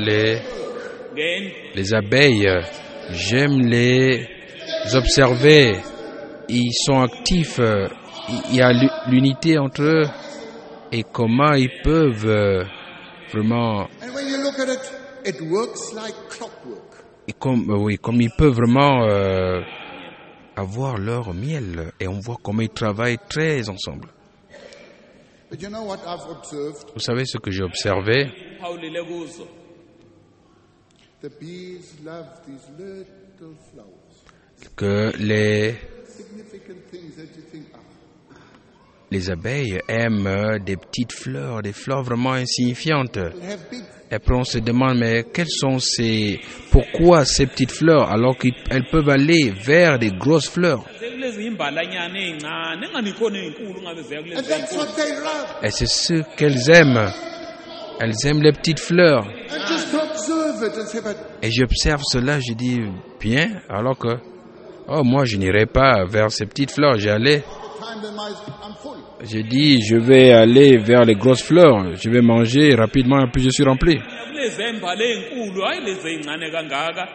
les abeilles. J'aime les observer. Ils sont actifs. Il y a l'unité entre eux et comment ils peuvent vraiment, And when you look at it, it works like clockwork. et comme ils peuvent vraiment avoir leur miel et on voit comment ils travaillent très ensemble. But you know what I've observed? Vous savez ce que j'ai observé? phawulile kuzo The bees love these little flowers. Que Significant things that you think, les abeilles aiment des petites fleurs, des fleurs vraiment insignifiantes. they have big. Et après on se demande, mais pourquoi ces petites fleurs alors qu'elles peuvent aller vers des grosses fleurs? sekulezi imbalanyana ezincane enganikhona ezinkulu ngabe ziya And kulezi that's ezinkulu what they love. Et c'est ce qu'elles aiment. Elles aiment les petites fleurs. And just to observe it and say, but Et j'observe cela, je dis, bien, alors que, moi je n'irai pas vers ces petites fleurs, time then I'm full. j'ai dit, je vais aller vers les grosses fleurs, je vais manger rapidement et puis je suis rempli. kulezi embale ezinkulu hayi lezi ezincane kangaka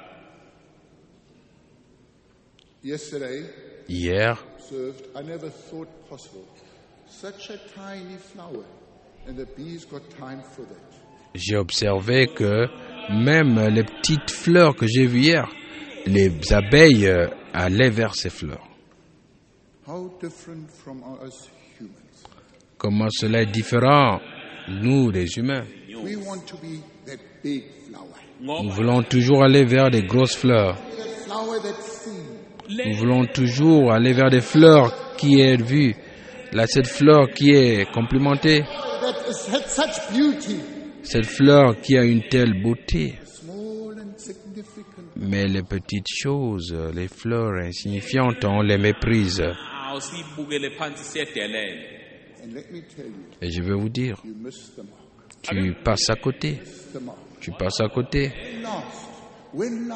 Yesterday, Hier, observed, I never thought possible. Such a tiny flower, and the bees got time for that. j'ai observé que même les petites fleurs que j'ai vues hier, les abeilles allaient vers ces fleurs. How different from us humans. Comment cela est différent, nous les humains. We want to be that big flower. Nous voulons toujours aller vers des grosses fleurs. That flower that's seen. Nous voulons toujours aller vers des fleurs qui est vues. Là, cette fleur qui est complimentée. That has such beauty. Cette fleur qui a une telle beauté. Small and significant. Mais les petites choses, les fleurs insignifiantes, on les méprise. awusiyibukele phansi siyedelela And let me tell you, Et je vais vous dire, you miss the mark. tu passes à côté. The mark. Tu passes à côté. When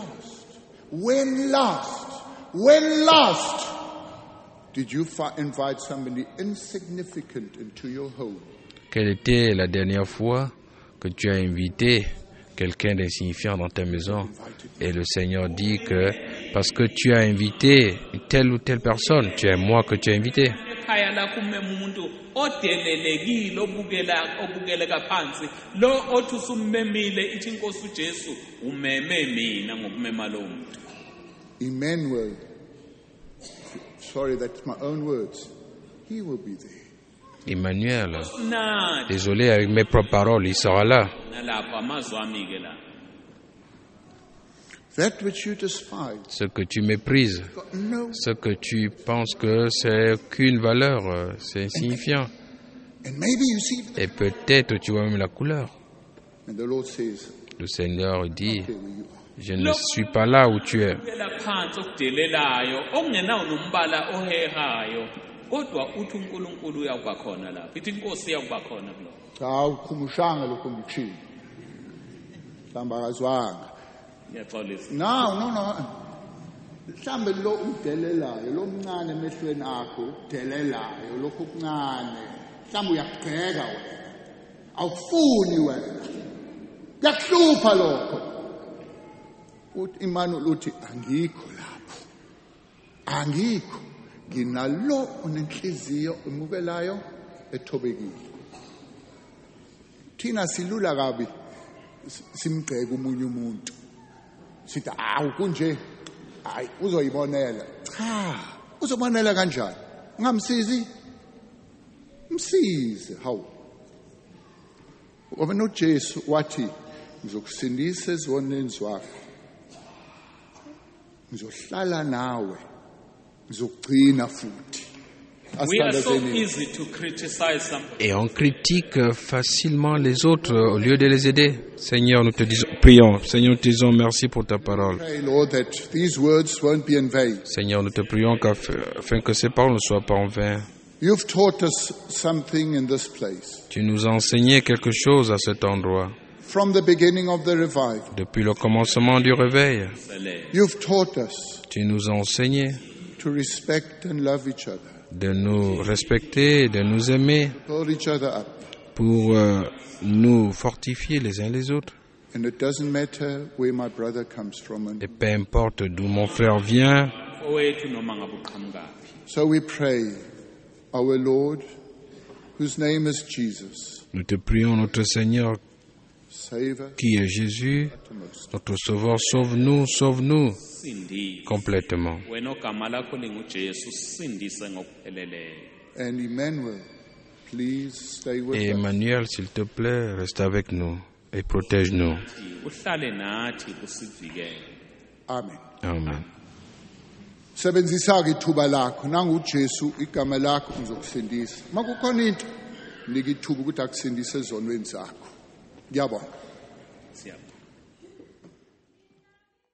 last did you invite somebody insignificant into your home? Quelle était la dernière fois que tu as invité quelqu'un d'insignifiant dans ta maison et le Seigneur dit que parce que tu as invité telle ou telle personne, tu es moi que tu as invité. ekhaya lakho umeme umuntu odelelekile obukeleka phansi lo othi usummemile ithi inkosi uJesu umeme mina ngokumema lo muntu Emmanuel, sorry, that's my own words, he will be there. Emmanuel, nathi désolé avec mes propres paroles, il sera là. nalapho amazwi ami ke la That which you despise, Ce que tu méprises, got no, ce que tu penses que c'est qu'une valeur, c'est insignifiant. and maybe you see, Et peut-être tu vois même la couleur. and the Lord says, Le Seigneur dit, "Here you are." je ne suis pas là où tu es. kela phansi okudelelayo okungenawo nombala ohehayo kodwa uthi uNkulunkulu uyakuba khona lapho ithi inkosi iyakuba khona kulo Awukhumushanga lokho ngikushilo. Mhlamba akazwanga. ngiyaxolisa No. Mhlambe lo udelelayo, lo mncane emehlweni akho, udelelayo lokho kuncane. Mhlambe uyagceka wena. Awufuni wena. Kuyakuhlupha lokho. Uthi Emmanuel uthi angikho lapho. Angikho. Nginalo onenhliziyo emukelayo ethobekile. Thina silula kabi simgceke umunye umuntu. Sithi awu kunje. Hayi uzoyibonela. Cha, uzobonela kanjani? Ungamsizi? Msize, hawu. Ngoba noJesu wathi ngizokusindisa ezoneni zakho ngizohlala nawe ngizogcina futhi. We are so easy to criticize somebody. Et on critique facilement les autres au lieu de les aider. Seigneur, nous te disons, prions. Seigneur, nous te disons merci pour ta parole. Pray, Lord, that these words won't be in vain. Seigneur, nous te prions afin que ces paroles ne soient pas en vain. You've taught us something in this place. Tu nous as enseigné quelque chose à cet endroit. From the beginning of the revival, Depuis le commencement du réveil, you've taught us tu nous as enseigné to respect and love each other, de nous respecter, de nous aimer, build each other up. pour nous fortifier les uns les autres. And it doesn't matter where my brother comes from. Et peu importe d'où mon frère vient, Owethu noma ngabe uqhamukaphi. So we pray, our Lord, whose name is Jesus, nous te prions, notre Seigneur, save us qui est Jésus, uttermost. notre Sauveur, sauve-nous, sauve-nous Sindise. complètement. Wena ogama lakho linguJesu sindise ngokupheleleyo. And Emmanuel, please stay with Et us. Emmanuel, s'il te plaît, reste avec nous et protège-nous. Uhlale nathi usivikele. Amen. Amen. Sebenzisa-ke ithuba lakho nanguJesu igama lakho ngizokusindisa. Makukhona into nika ithuba ukuthi akusindise ezonweni zakho. Ngiyabonga. Siyabonga.